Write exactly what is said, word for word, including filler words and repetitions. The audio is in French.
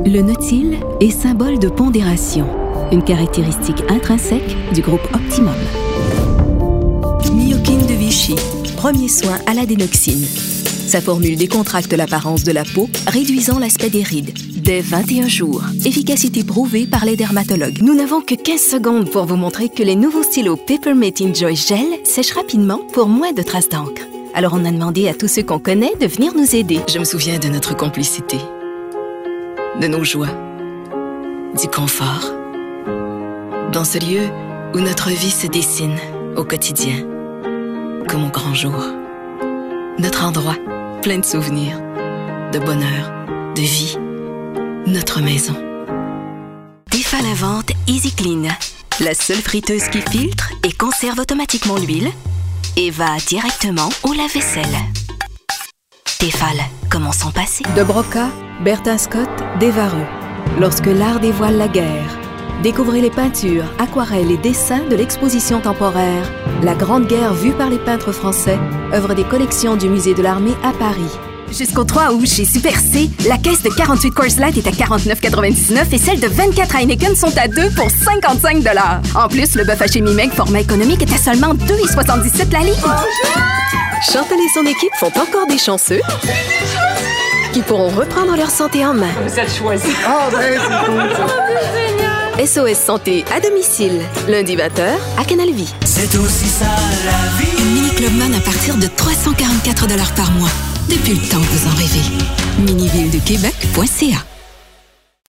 Le Nautil est symbole de pondération, une caractéristique intrinsèque du groupe Optimum. Myokine de Vichy, premier soin à l'adénoxine. Sa formule décontracte l'apparence de la peau, réduisant l'aspect des rides. Dès vingt et un jours, efficacité prouvée par les dermatologues. Nous n'avons que quinze secondes pour vous montrer que les nouveaux stylos Peppermint Enjoy Gel sèchent rapidement pour moins de traces d'encre. Alors on a demandé à tous ceux qu'on connaît de venir nous aider. Je me souviens de notre complicité, de nos joies, du confort. Dans ce lieu où notre vie se dessine au quotidien, comme au grand jour. Notre endroit, plein de souvenirs, de bonheur, de vie. Notre maison. Tefal invente Easy Clean, la seule friteuse qui filtre et conserve automatiquement l'huile et va directement au lave-vaisselle. Tefal, comment s'en passer? De Broca, Bertin Scott, Desvareux. Lorsque l'art dévoile la guerre. Découvrez les peintures, aquarelles et dessins de l'exposition temporaire La Grande Guerre vue par les peintres français, œuvre des collections du Musée de l'Armée à Paris. Jusqu'au trois août, chez Super C, la caisse de quarante-huit Coors Light est à quarante-neuf quatre-vingt-dix-neuf et celle de vingt-quatre Heineken sont à deux pour cinquante-cinq dollars. En plus, le bœuf haché Mi-Meg format économique est à seulement deux virgule soixante-dix-sept la livre. Chantal et son équipe font encore des chanceux qui pourront reprendre leur santé en main. Vous êtes choisis. Ah ben, c'est cool, ça. S O S Santé à domicile, lundi vingt heures à Canal Vie. C'est aussi ça la vie. Une mini Clubman à partir de trois cent quarante-quatre dollars par mois. Depuis le temps que vous en rêvez. miniville de québec point c a